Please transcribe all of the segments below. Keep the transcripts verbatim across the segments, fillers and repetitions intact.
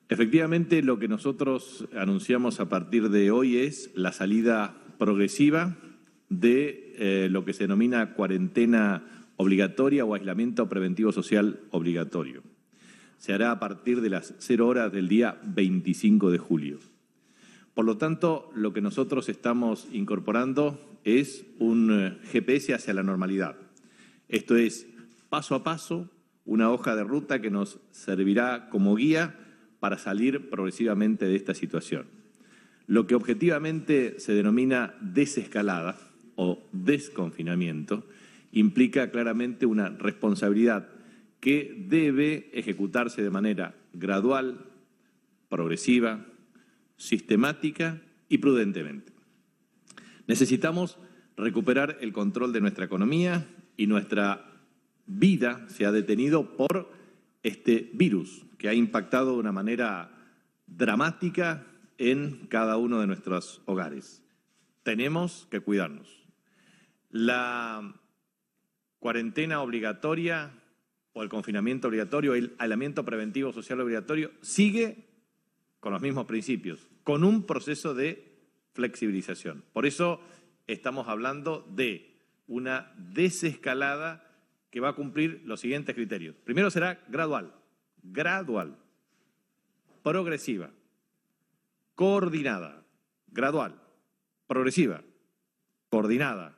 Efectivamente, lo que nosotros anunciamos a partir de hoy es la salida progresiva de eh, lo que se denomina cuarentena obligatoria o aislamiento preventivo social obligatorio. Se hará a partir de las cero horas del día veinticinco de julio. Por lo tanto, lo que nosotros estamos incorporando es un G P S hacia la normalidad. Esto es, paso a paso, una hoja de ruta que nos servirá como guía para salir progresivamente de esta situación. Lo que objetivamente se denomina desescalada o desconfinamiento implica claramente una responsabilidad que debe ejecutarse de manera gradual, progresiva, sistemática y prudentemente. Necesitamos recuperar el control de nuestra economía y nuestra vida se ha detenido por este virus que ha impactado de una manera dramática en cada uno de nuestros hogares. Tenemos que cuidarnos. La cuarentena obligatoria o el confinamiento obligatorio, el aislamiento preventivo social obligatorio, sigue con los mismos principios, con un proceso de flexibilización. Por eso estamos hablando de una desescalada que va a cumplir los siguientes criterios. Primero será gradual, gradual, progresiva, coordinada, gradual, progresiva, coordinada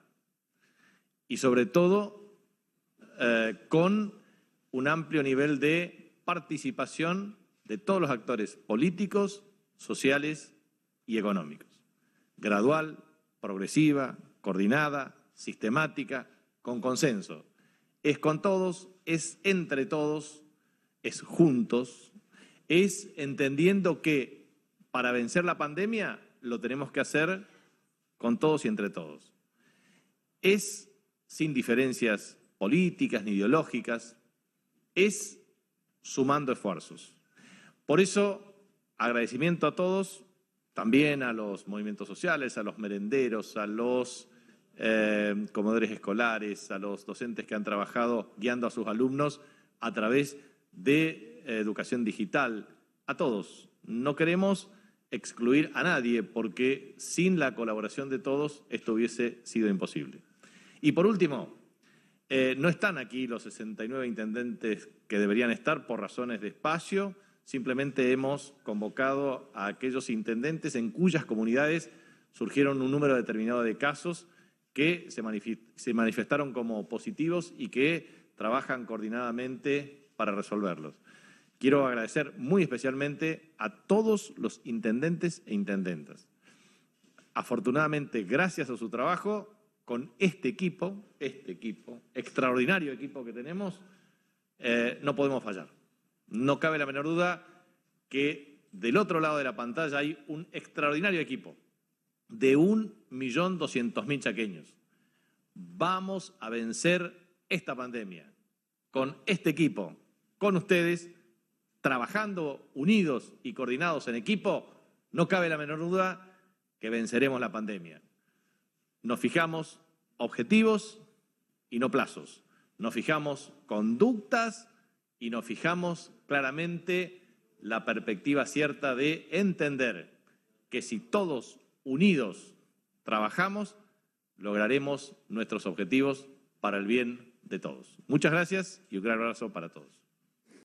y sobre todo eh, con un amplio nivel de participación de todos los actores políticos, sociales y económicos. Gradual, progresiva, coordinada, sistemática, con consenso. Es con todos, es entre todos, es juntos, es entendiendo que para vencer la pandemia lo tenemos que hacer con todos y entre todos. Es sin diferencias políticas ni ideológicas, es sumando esfuerzos. Por eso, agradecimiento a todos, también a los movimientos sociales, a los merenderos, a los eh, comedores escolares, a los docentes que han trabajado guiando a sus alumnos a través de eh, educación digital, a todos. No queremos excluir a nadie porque sin la colaboración de todos esto hubiese sido imposible. Y por último, eh, no están aquí los sesenta y nueve intendentes que deberían estar por razones de espacio. Simplemente hemos convocado a aquellos intendentes en cuyas comunidades surgieron un número determinado de casos que se, manif- se manifestaron como positivos y que trabajan coordinadamente para resolverlos. Quiero agradecer muy especialmente a todos los intendentes e intendentas. Afortunadamente, gracias a su trabajo, con este equipo, este equipo, extraordinario equipo que tenemos, eh, no podemos fallar. No cabe la menor duda que del otro lado de la pantalla hay un extraordinario equipo de un millón doscientos mil chaqueños. Vamos a vencer esta pandemia con este equipo, con ustedes, trabajando unidos y coordinados en equipo, no cabe la menor duda que venceremos la pandemia. Nos fijamos objetivos y no plazos. Nos fijamos conductas y nos fijamos claramente la perspectiva cierta de entender que si todos unidos trabajamos, lograremos nuestros objetivos para el bien de todos. Muchas gracias y un gran abrazo para todos.